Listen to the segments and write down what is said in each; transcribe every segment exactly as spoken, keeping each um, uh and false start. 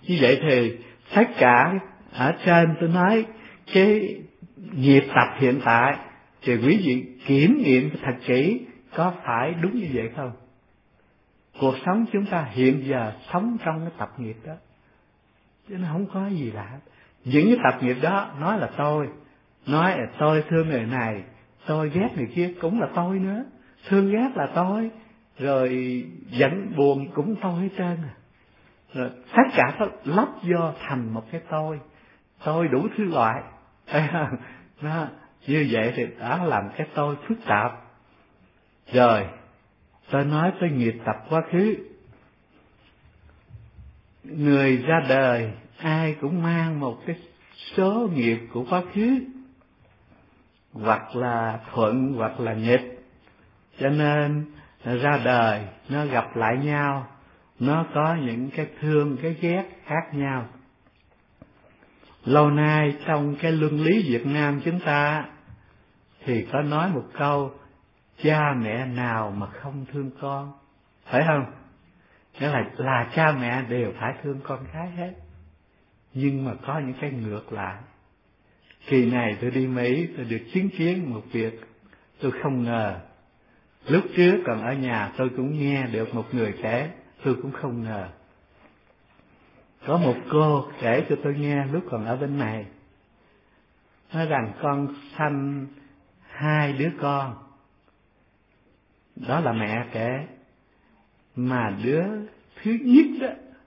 Như vậy thì tất cả ở trên tôi nói cái nghiệp tập hiện tại thì quý vị kiểm nghiệm thật kỹ có phải đúng như vậy không? Cuộc sống chúng ta hiện giờ sống trong cái tập nghiệp đó, chứ nó không có gì lạ. Những cái tập nghiệp đó nói là tôi, nói là tôi thương người này, tôi ghét người kia cũng là tôi nữa, thương ghét là tôi, rồi giận buồn cũng tôi hết trơn à. Rồi tất cả nó lắp vô thành một cái tôi, tôi đủ thứ loại. Nó như vậy thì đã làm cái tôi phức tạp. Rồi tôi nói tới nghiệp tập quá khứ. Người ra đời ai cũng mang một cái số nghiệp của quá khứ, hoặc là thuận hoặc là nghịch, cho nên ra đời nó gặp lại nhau, nó có những cái thương cái ghét khác nhau. Lâu nay trong cái luân lý Việt Nam chúng ta thì có nói một câu: cha mẹ nào mà không thương con, phải không? Nghĩa là là cha mẹ đều phải thương con cái hết. Nhưng mà có những cái ngược lại. Kỳ này tôi đi Mỹ, tôi được chứng kiến một việc tôi không ngờ. Lúc trước còn ở nhà tôi cũng nghe được một người kể, tôi cũng không ngờ. Có một cô kể cho tôi nghe lúc còn ở bên này, nói rằng con sanh hai đứa con. Đó là mẹ kể. Mà đứa thứ nhất đó,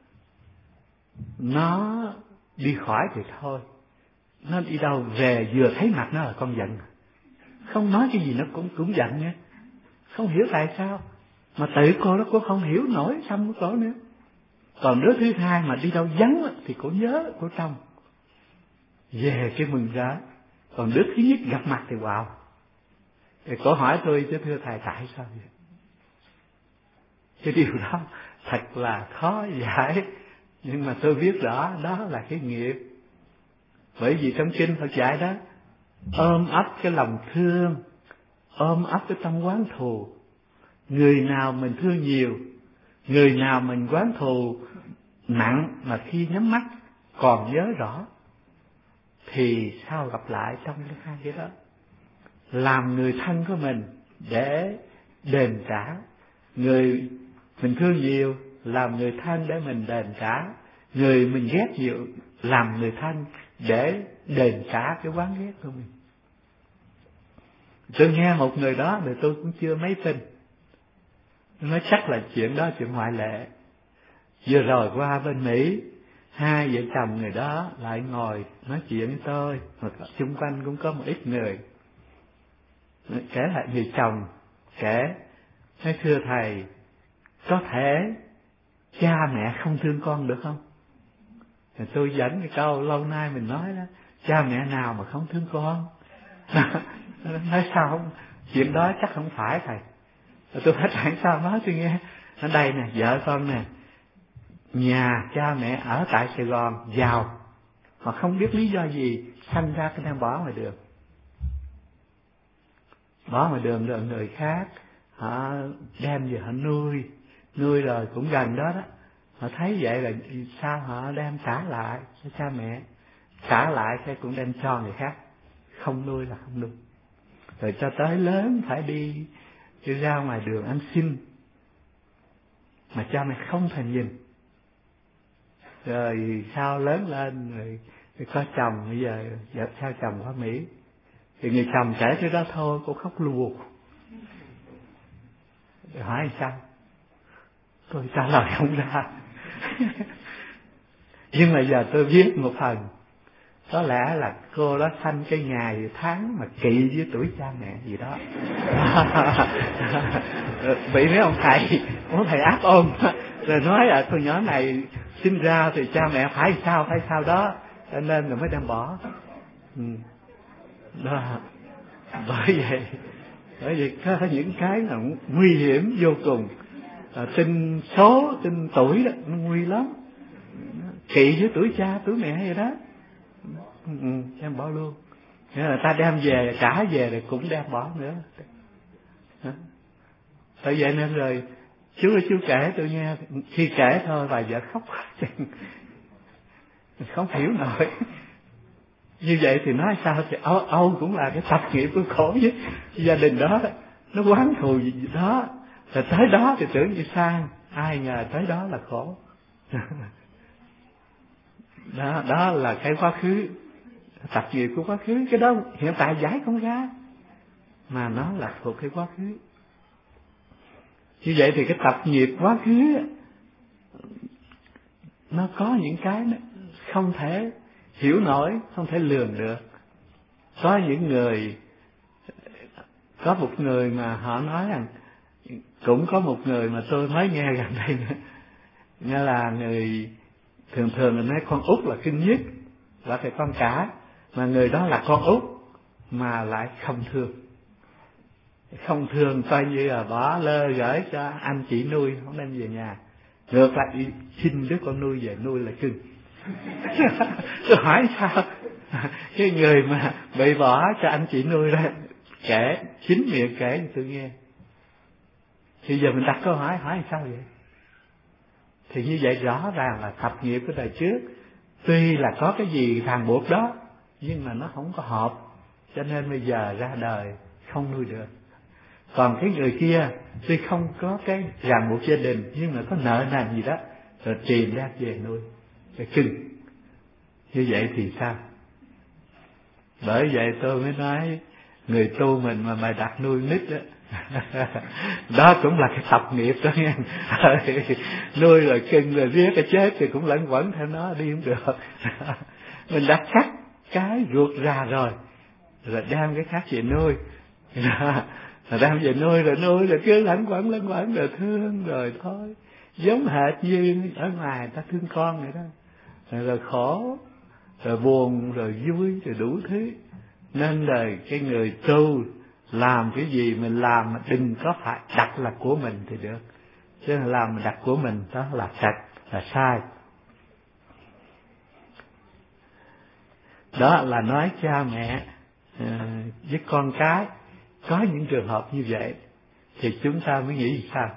nó đi khỏi thì thôi, nó đi đâu về vừa thấy mặt nó là con giận, không nói cái gì nó cũng cũng giận nha. Không hiểu tại sao, mà tự cô đó cô không hiểu nổi tâm của cô nữa. Còn đứa thứ hai mà đi đâu vắng thì cô nhớ cô trong, về cái mừng rỡ. Còn đứa thứ nhất gặp mặt thì wow. Thì cô hỏi tôi: chứ thưa thầy, tại sao vậy? Cái điều đó thật là khó giải, nhưng mà tôi biết rõ đó là cái nghiệp. Bởi vì trong kinh Phật dạy đó, ôm ấp cái lòng thương, ôm ấp cái tâm oán thù. Người nào mình thương nhiều, người nào mình oán thù nặng, mà khi nhắm mắt còn nhớ rõ, thì sao gặp lại trong cái hai cái đó. Làm người thân của mình để đền trả. Người mình thương nhiều làm người thân để mình đền trả. Người mình ghét nhiều làm người thân để đền trả cái oán ghét của mình. Tôi nghe một người đó thì tôi cũng chưa mấy tin. Nói chắc là chuyện đó chuyện ngoại lệ. Vừa rồi qua bên Mỹ, hai vợ chồng người đó lại ngồi nói chuyện với tôi, mà xung quanh cũng có một ít người. Kể lại người chồng kể: nói thưa thầy, có thể cha mẹ không thương con được không? Thì tôi dẫn cái câu lâu nay mình nói đó: cha mẹ nào mà không thương con? Nói sao không? Chuyện đó chắc không phải thầy. Tôi hỏi tại sao nói tôi nghe. Ở đây nè, vợ con nè, nhà cha mẹ ở tại Sài Gòn giàu, mà không biết lý do gì sanh ra cái đem bỏ ngoài đường. Bỏ ngoài đường rồi người khác họ đem về họ nuôi, nuôi rồi cũng gần đó đó. Họ thấy vậy là sao họ đem trả lại cho cha mẹ, trả lại cái cũng đem cho người khác, không nuôi là không nuôi. Rồi cho tới lớn phải đi, đi ra ngoài đường ăn xin, mà cha mẹ không thèm nhìn. Rồi sau lớn lên rồi, rồi có chồng, bây giờ vợ sao chồng qua Mỹ, thì người chồng kể cái đó thôi cô khóc lùa. Rồi hỏi sao? Tôi trả lời không ra. Nhưng mà giờ tôi viết một phần. Có lẽ là cô đó sanh cái ngày tháng mà kỵ với tuổi cha mẹ gì đó. Bị mấy ông thầy, ông thầy áp ôn, rồi nói là con nhỏ này sinh ra thì cha mẹ phải sao phải sao đó, cho nên là mới đem bỏ. Ừ. Đó. Bởi vậy, bởi vì có những cái là nguy hiểm vô cùng. À, tin số, tin tuổi đó, nó nguy lắm. Kỵ với tuổi cha, tuổi mẹ vậy đó. Ừ, đem bỏ luôn. Nghĩa là ta đem về, trả về rồi cũng đem bỏ nữa. Bởi vậy nên rồi chú chú kể tôi nghe, khi kể thôi bà vợ khóc. không hiểu nổi. Như vậy thì nói sao thì âu, âu cũng là cái tập nghiệp của khổ với gia đình đó, nó quán thù gì đó, rồi tới đó thì tưởng như sang, ai ngờ tới đó là khổ. Đó, đó là cái quá khứ, tập nghiệp của quá khứ, cái đó hiện tại giải không ra, mà nó là thuộc cái quá khứ. Như vậy thì cái tập nghiệp quá khứ nó có những cái không thể hiểu nổi, không thể lường được. Có những người, có một người mà họ nói rằng, cũng có một người mà tôi mới nghe gần đây nữa, nghĩa là người thường thường mình nói con út là kinh nhất, là phải con cả, mà người đó là con út mà lại không thương, không thương, coi như là bỏ lơ gửi cho anh chị nuôi, không đem về nhà, ngược lại đi xin đứa con nuôi về nuôi là cưng. Tôi hỏi sao cái người mà bị bỏ cho anh chị nuôi ra kể, chính miệng kể cho tôi nghe. Thì giờ mình đặt câu hỏi, hỏi sao vậy? Thì như vậy rõ ràng là tập nghiệp của đời trước, tuy là có cái gì ràng buộc đó, nhưng mà nó không có hợp, cho nên bây giờ ra đời không nuôi được. Còn cái người kia tuy không có cái ràng buộc gia đình, nhưng mà có nợ nần gì đó, rồi truyền ra về nuôi, cái cưng. Như vậy thì sao? Bởi vậy tôi mới nói, người tu mình mà mày đặt nuôi nít đó, đó cũng là cái tập nghiệp đó nghe. Nuôi rồi cưng rồi riết cái chết thì cũng lẫn quẩn theo nó đi không được. Mình đã cắt cái ruột ra rồi, rồi đem cái khác về nuôi, rồi đem về nuôi rồi nuôi rồi cứ lẫn quẩn lẫn quẩn rồi thương rồi thôi, giống hệt như ở ngoài ta thương con vậy đó, rồi, rồi khổ rồi buồn rồi vui rồi đủ thứ. Nên là cái người tu làm cái gì mình làm mà đừng có phải đặt là của mình thì được, chứ làm mà đặt của mình đó là sạch, là sai. Đó là nói cha mẹ uh, với con cái có những trường hợp như vậy thì chúng ta mới nghĩ sao?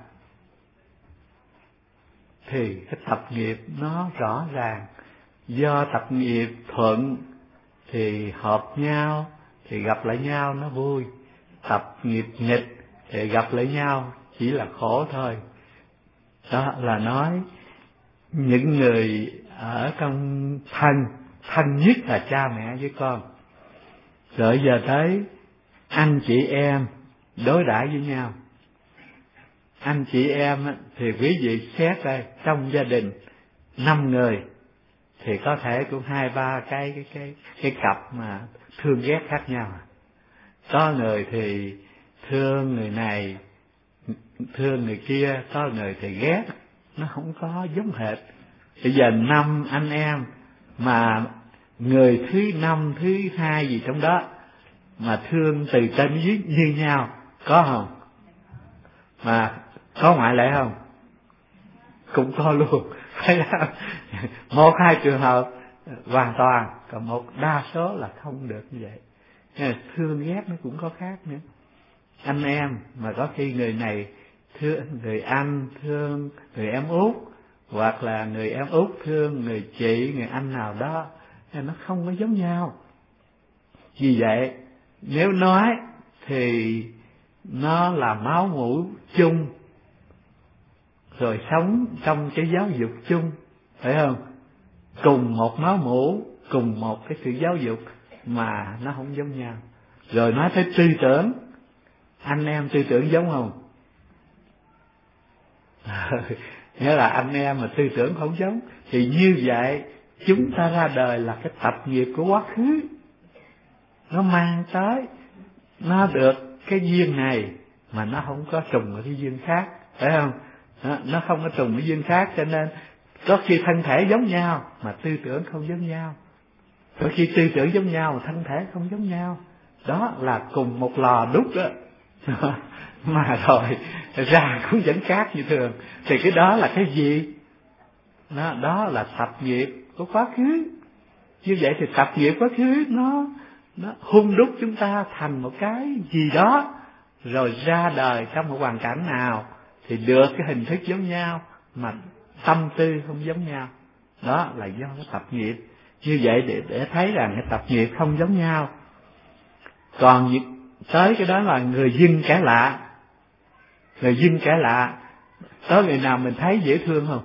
Thì cái tập nghiệp nó rõ ràng, do tập nghiệp thuận thì hợp nhau, thì gặp lại nhau nó vui. Tập nghiệp nghịch thì gặp lại nhau chỉ là khổ thôi. Đó là nói những người ở trong thân, thân nhất là cha mẹ với con. Rồi giờ tới anh chị em đối đãi với nhau. Anh chị em thì quý vị xét đây, trong gia đình năm người thì có thể cũng hai ba cái cái cái cái cặp mà thương ghét khác nhau. Có người thì thương người này, thương người kia, có người thì ghét, nó không có giống hệt. Bây giờ năm anh em mà người thứ năm, thứ hai gì trong đó mà thương từ trên dưới như nhau, có không? Mà có ngoại lệ không? Cũng có luôn. Phải không? Một hai trường hợp hoàn toàn, còn một đa số là không được như vậy. Thương ghét nó cũng có khác nữa. Anh em mà có khi người này thương người anh, thương người em út, hoặc là người em út thương người chị, người anh nào đó, nó không có giống nhau. Vì vậy nếu nói thì nó là máu mủ chung, rồi sống trong cái giáo dục chung, phải không? Cùng một máu mủ, cùng một cái sự giáo dục mà nó không giống nhau. Rồi nói tới tư tưởng, anh em tư tưởng giống không? Nghĩa là anh em mà tư tưởng không giống, thì như vậy chúng ta ra đời là cái tập nghiệp của quá khứ, nó mang tới, nó được cái duyên này mà nó không có trùng ở cái duyên khác, phải không? Nó không có trùng ở duyên khác, cho nên có khi thân thể giống nhau mà tư tưởng không giống nhau, có khi tư tưởng giống nhau mà thân thể không giống nhau. Đó là cùng một lò đúc đó mà rồi ra cũng vẫn khác như thường. Thì cái đó là cái gì? Đó, đó là tập nghiệp của quá khứ. Như vậy thì tập nghiệp quá khứ nó nó hung đúc chúng ta thành một cái gì đó, rồi ra đời trong một hoàn cảnh nào thì được cái hình thức giống nhau mà tâm tư không giống nhau. Đó là do cái tập nghiệp. Như vậy để, để thấy rằng cái tập nghiệp không giống nhau. Còn tới cái đó là người dưng kẻ lạ. Người dưng kẻ lạ, tới người nào mình thấy dễ thương không?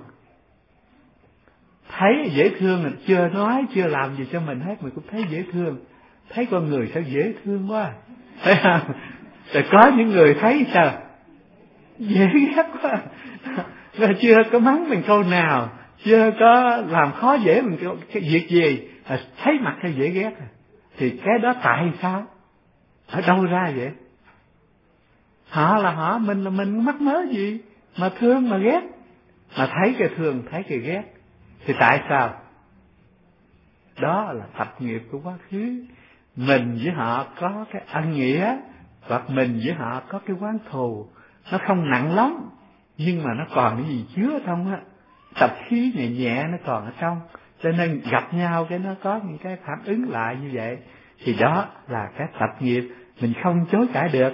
Thấy dễ thương mình chưa nói, chưa làm gì cho mình hết, mình cũng thấy dễ thương. Thấy con người sao dễ thương quá, thấy không? Rồi có những người thấy sao dễ ghét quá, rồi chưa có mắng mình câu nào, chưa có làm khó dễ mình cái việc gì, à, thấy mặt hay dễ ghét. Thì cái đó tại sao? Ở đâu ra vậy? Họ là họ, mình là mình, mắc mớ gì mà thương mà ghét, mà thấy cái thương thấy cái ghét. Thì tại sao? Đó là tập nghiệp của quá khứ. Mình với họ có cái ân nghĩa, hoặc mình với họ có cái oán thù. Nó không nặng lắm, nhưng mà nó còn cái gì chứa ở trong á, tập khí nhẹ nhẹ nó còn ở trong. Cho nên gặp nhau cái nó có những cái phản ứng lại như vậy. Thì đó là cái tập nghiệp, mình không chối cãi được.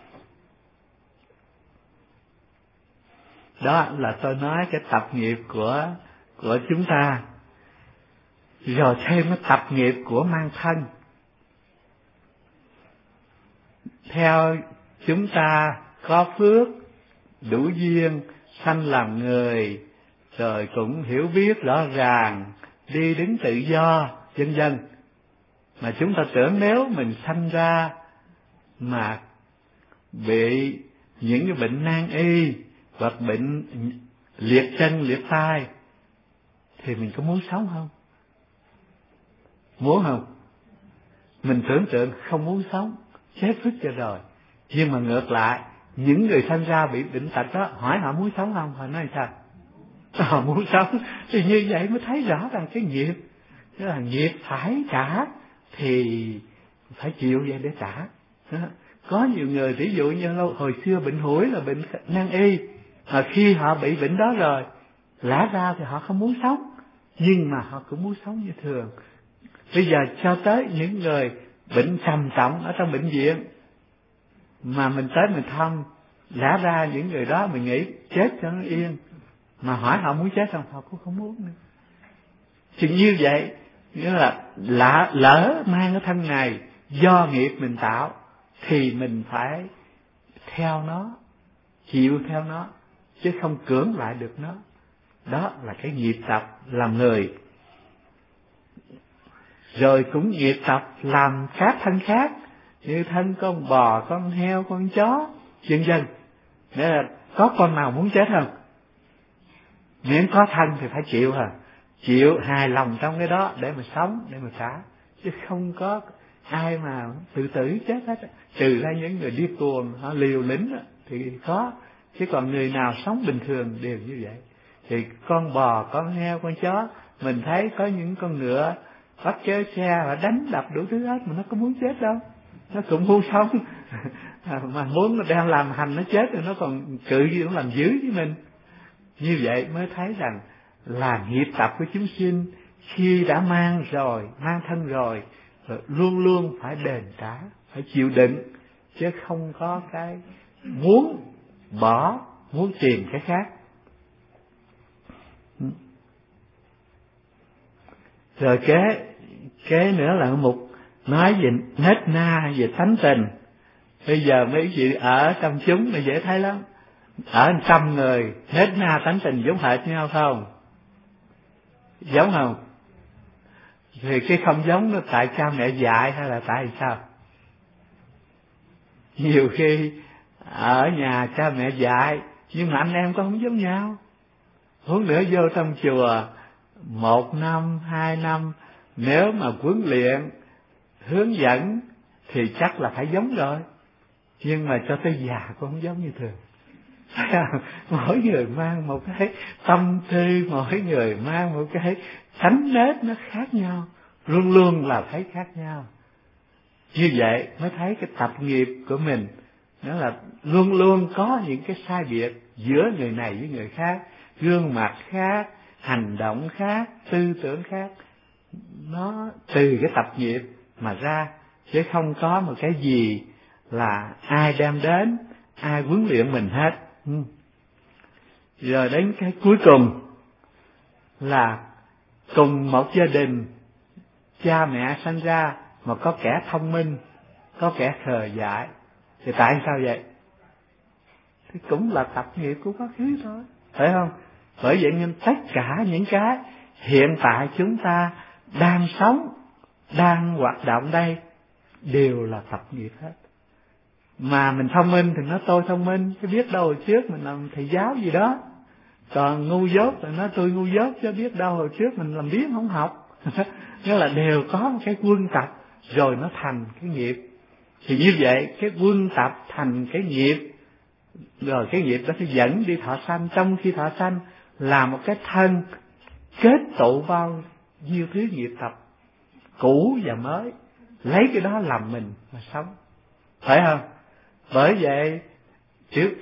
Đó là tôi nói cái tập nghiệp của của chúng ta. Rồi thêm cái tập nghiệp của mang thân. Theo chúng ta có phước, đủ duyên, sanh làm người, rồi cũng hiểu biết rõ ràng, đi đứng tự do, vân vân. Mà chúng ta tưởng nếu mình sanh ra mà bị những cái bệnh nan y, hoặc bệnh liệt chân, liệt tay, thì mình có muốn sống không? Muốn không? Mình tưởng tượng không muốn sống, chết vứt cho rồi. Nhưng mà ngược lại, những người sanh ra bị bệnh tật đó, hỏi họ muốn sống không? Họ nói sao? Họ muốn sống. Thì như vậy mới thấy rõ rằng cái nghiệp, cái là nghiệp phải trả, thì phải chịu vậy để trả. Có nhiều người, ví dụ như hồi xưa bệnh hủi là bệnh nan y, mà khi họ bị bệnh đó rồi, lẽ ra thì họ không muốn sống, nhưng mà họ cũng muốn sống như thường. Bây giờ cho tới những người bệnh trầm trọng ở trong bệnh viện, mà mình tới mình thăm, lẽ ra những người đó mình nghĩ chết cho nó yên, mà hỏi họ muốn chết không, họ cũng không muốn nữa. Thì như vậy, nghĩa là lỡ, lỡ mang cái thân này do nghiệp mình tạo, thì mình phải theo nó, chịu theo nó, chứ không cưỡng lại được nó. Đó là cái nghiệp tập làm người. Rồi cũng nghiệp tập làm các thân khác, như thân con bò, con heo, con chó, vân vân. Nghĩa là có con nào muốn chết không? Nếu có thân thì phải chịu hả? Chịu hài lòng trong cái đó để mà sống, để mà trả. Chứ không có ai mà tự tử chết hết. Trừ ra những người đi tuồng, họ liều lĩnh thì có. Chứ còn người nào sống bình thường đều như vậy. Thì con bò, con heo, con chó, mình thấy có những con ngựa bắt chế xe và đánh đập đủ thứ hết, mà nó có muốn chết đâu. Nó cũng muốn sống. Mà muốn nó đang làm hành nó chết rồi nó còn cự gì nó làm dữ với mình. Như vậy mới thấy rằng là nghiệp tập của chúng sinh khi đã mang rồi, mang thân rồi, rồi luôn luôn phải đền trả, phải chịu đựng, chứ không có cái muốn bỏ, muốn tìm cái khác. Rồi kế kế nữa là một nói về nết na, về tánh tình. Bây giờ mấy chị ở trong chúng thì dễ thấy lắm. Ở trăm người nết na tánh tình giống hệt nhau không? Giống không? Thì cái không giống nó tại cha mẹ dạy hay là tại sao? Nhiều khi ở nhà cha mẹ dạy, nhưng mà anh em có không giống nhau. Huống nữa vô trong chùa một năm, hai năm, nếu mà huấn luyện, hướng dẫn thì chắc là phải giống rồi. Nhưng mà cho tới già cũng không giống như thường. Mỗi người mang một cái tâm tư, mỗi người mang một cái tánh nết nó khác nhau, luôn luôn là thấy khác nhau. Như vậy mới thấy cái tập nghiệp của mình nó là luôn luôn có những cái sai biệt giữa người này với người khác, gương mặt khác, hành động khác, tư tưởng khác. Nó từ cái tập nghiệp mà ra, chứ không có một cái gì là ai đem đến, ai huấn luyện mình hết. Rồi đến cái cuối cùng là cùng một gia đình, cha mẹ sanh ra mà có kẻ thông minh, có kẻ khờ dại, thì tại sao vậy? Thì cũng là tập nghiệp của quá khứ thôi, phải không? Bởi vậy nên tất cả những cái hiện tại chúng ta đang sống, đang hoạt động đây đều là tập nghiệp hết. Mà mình thông minh thì nó tôi thông minh, chứ biết đâu hồi trước mình làm thầy giáo gì đó. Còn ngu dốt thì nó tôi ngu dốt, chứ biết đâu hồi trước mình làm biếng không học. Nghĩa là đều có một cái quân tập rồi nó thành cái nghiệp. Thì như vậy cái quân tập thành cái nghiệp, rồi cái nghiệp đó sẽ dẫn đi thọ sanh. Trong khi thọ sanh là một cái thân kết tụ bao nhiêu thứ nghiệp tập cũ và mới, lấy cái đó làm mình mà sống, phải không? Bởi vậy trước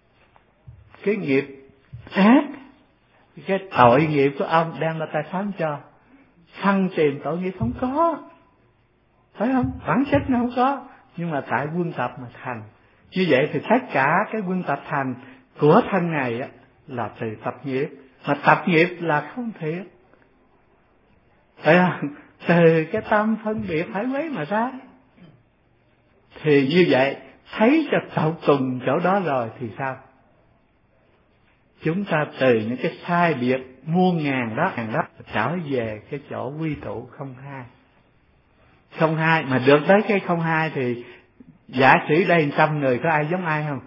cái nghiệp ác, cái tội nghiệp của ông đang là tài phán cho. Thăng tiền tội nghiệp không có, phải không? Bản chất nó không có, nhưng mà tại quân tập mà thành. Như vậy thì tất cả cái quân tập thành của thân này á, là từ tập nghiệp. Mà tập nghiệp là không thiệt, phải không? Từ cái tâm phân biệt phải mấy mà ra. Thì như vậy thấy cho tận cùng chỗ đó rồi thì sao? Chúng ta từ những cái sai biệt muôn ngàn đó, ngàn đó trở về cái chỗ quy tụ không hai. Không hai, mà được tới cái không hai thì giả sử đây trăm người có ai giống ai không?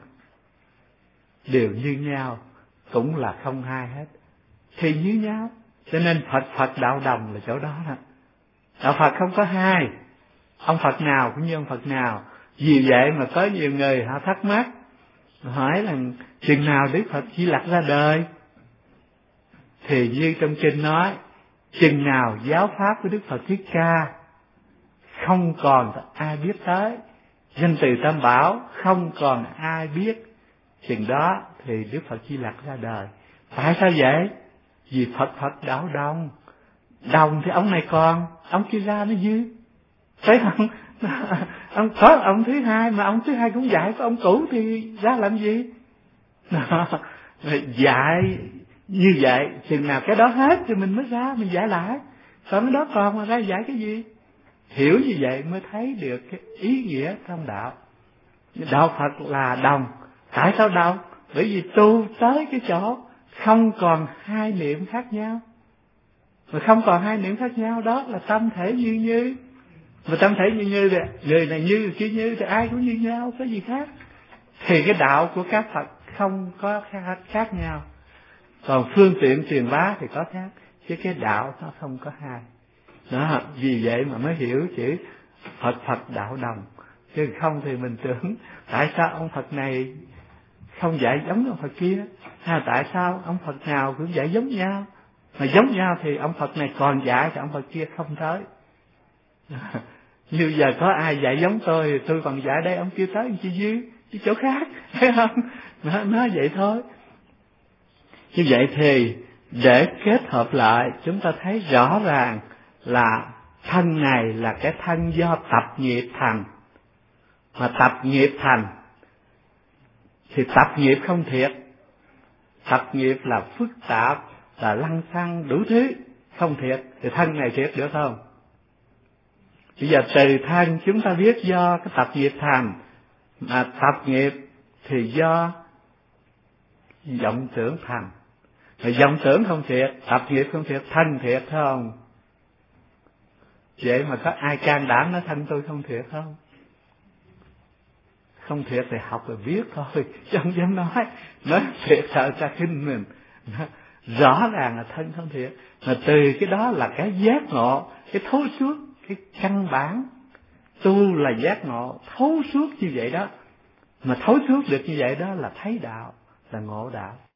Đều như nhau, cũng là không hai hết. Thì như nhau, cho nên Phật Phật đạo đồng là chỗ đó đó. Đạo Phật không có hai, ông Phật nào cũng như ông Phật nào. Vì vậy mà có nhiều người họ thắc mắc, hỏi là chừng nào Đức Phật Di Lặc ra đời? Thì như trong kinh nói, chừng nào giáo pháp của Đức Phật Thích Ca không còn ai biết tới, danh từ Tam Bảo không còn ai biết, chừng đó thì Đức Phật Di Lặc ra đời. Tại sao vậy? Vì Phật Phật đạo đồng. Đồng thì ông này còn, ông kia ra nó dư, thấy không? Ông có ông thứ hai, mà ông thứ hai cũng dạy của ông cũ thì ra làm gì? Dạy như vậy, chừng nào cái đó hết thì mình mới ra, mình giải lại. Còn cái đó còn mà ra giải cái gì? Hiểu như vậy mới thấy được cái ý nghĩa trong đạo. Đạo Phật là đồng. Tại sao đồng? Bởi vì tu tới cái chỗ không còn hai niệm khác nhau. Mà không còn hai niệm khác nhau, đó là tâm thể như như. Mà tâm thể như như thì người này như, người kia như, thì ai cũng như nhau, có gì khác. Thì cái đạo của các Phật không có khác, khác nhau. Còn phương tiện truyền bá thì có khác, chứ cái đạo nó không có hai. Đó, vì vậy mà mới hiểu chữ Phật Phật đạo đồng. Chứ không thì mình tưởng tại sao ông Phật này không dạy giống ông Phật kia, hay tại sao ông Phật nào cũng dạy giống nhau. Mà giống nhau thì ông Phật này còn dạy thì ông Phật kia không tới. Như giờ có ai dạy giống tôi thì tôi còn dạy đây, ông kia tới ông kia dưới chứ chỗ khác, thấy không? Nó, nó vậy thôi. Như vậy thì để kết hợp lại, chúng ta thấy rõ ràng là thân này là cái thân do tập nghiệp thành. Mà tập nghiệp thành thì tập nghiệp không thiệt. Tập nghiệp là phức tạp, là lăng xăng đủ thứ, không thiệt. Thì thân này thiệt được không? Bây giờ từ thân chúng ta biết do cái tập nghiệp thành, mà tập nghiệp thì do vọng tưởng thành. Mà vọng tưởng không thiệt, tập nghiệp không thiệt, thân thiệt không? Vậy mà có ai can đảm nói thân tôi không thiệt không? Không thiệt thì học rồi biết thôi, chứ không dám nói. Nói thiệt sợ ta khinh mình. Rõ ràng là thân không thiệt. Mà từ cái đó là cái giác ngộ, cái thấu suốt, cái căn bản. Tu là giác ngộ, thấu suốt như vậy đó. Mà thấu suốt được như vậy đó là thấy đạo, là ngộ đạo.